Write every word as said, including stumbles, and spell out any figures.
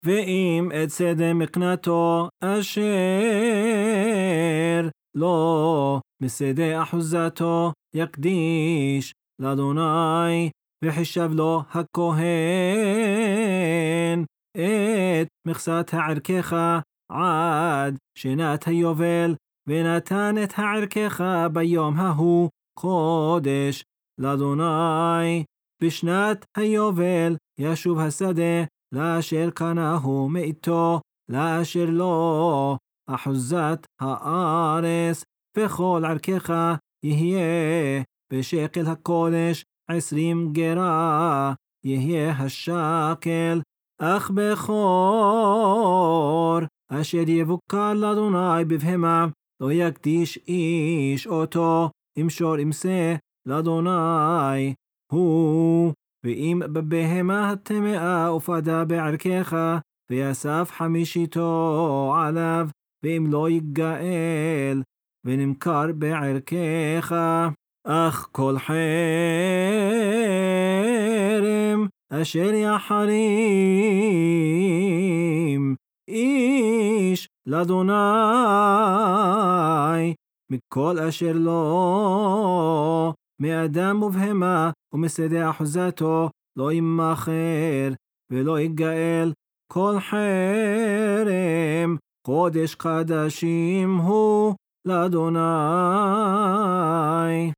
ואם את שדה מקנתו אשר לא משדה אחוזתו יקדיש לאדוני, וחישב לו הכהן את מכסת הערכך עד שנת היובל, ונתן את הערכך ביום ההוא קודש לאדוני. בשנת היובל ישוב השדה לאשר קנהו מאיתו, לאשר לו אחוזת הארץ, וכל ערכך יהיה בשקל הקודש עשרים גרה יהיה השקל. אך בכור אשר יבוקר לאדוני בבהמה לא יקדיש איש אותו, ימשור ימסה לאדוני הוא. ואם בבהמה הטמאה ופדה בערכך, ויסף חמישיתו עליו, ואם לא יגאל ונמכר בערכך. אך כל חרם אשר יחרים איש לאדוני מכל אשר לא, מאדם ובהמה ומשדה אחוזתו, לא ימכר ולא יגאל. כל חרם קודש קדשים הוא לאדוני.